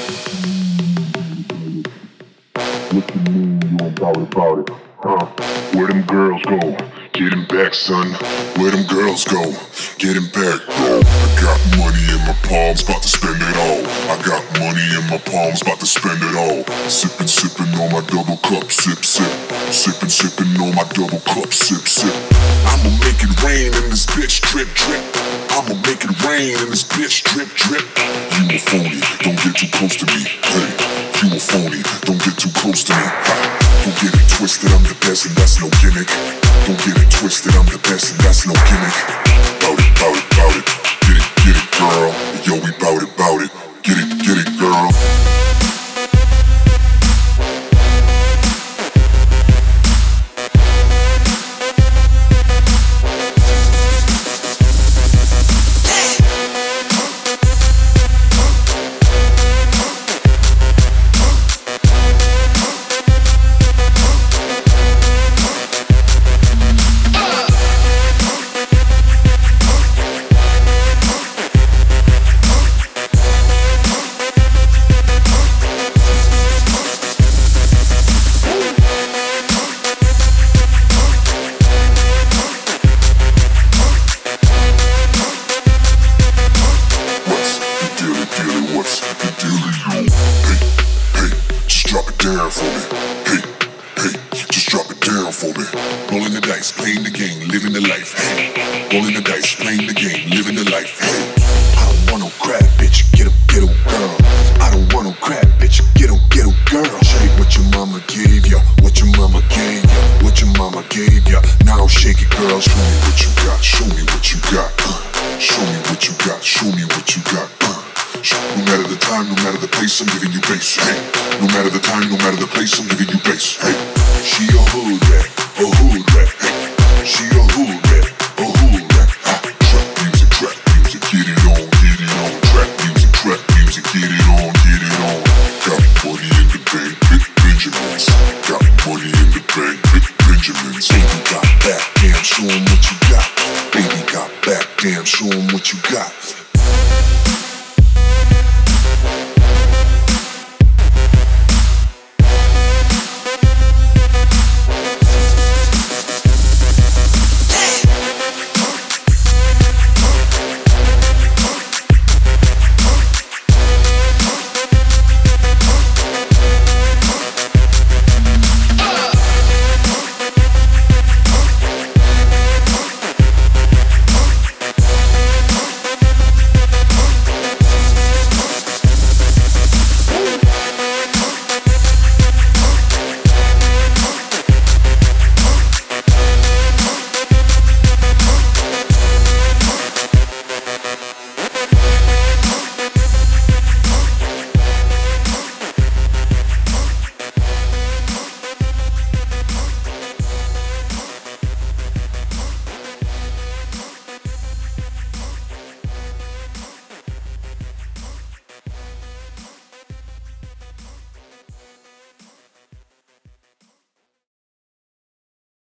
What you mean you ain't about it, huh? Where them girls go? Get him back, son. Where them girls go? Get him back, bro. I got money in my palms, about to spend it all. I got money in my palms, about to spend it all. Sippin', sippin' on my double cup, sip, sip. Sippin', sippin' on my double cup, sip, sip. I'ma make it rain in this bitch, drip, drip. I'ma make it rain in this bitch, drip, drip. You a phony, don't get too close to me. Hey, you a phony, don't get too close to me. Ha. Don't get it twisted, I'm the best and that's no gimmick. Don't get it twisted, I'm the best and that's no gimmick. Bout it, bout it, bout it. Get it, girl. Yo, we bout it, bout it. Get it, girl. What's the dealio? Hey, just drop it down for me. Hey, just drop it down for me. Rolling the dice, playing the game, living the life. Hey, rolling the dice, playing the game, living the life. Hey, I don't want no crap, bitch, get 'em, girl. I don't want no crap, bitch, get 'em, girl. Shake what your mama gave ya, what your mama gave ya, what your mama gave ya. Now shake it, girl. Show me what you got, show me what you got. Show me what you got, show me what you got. No matter the time, no matter the place, I'm giving you bass. Hey, no matter the time, no matter the place, I'm giving you bass. Hey, she a hood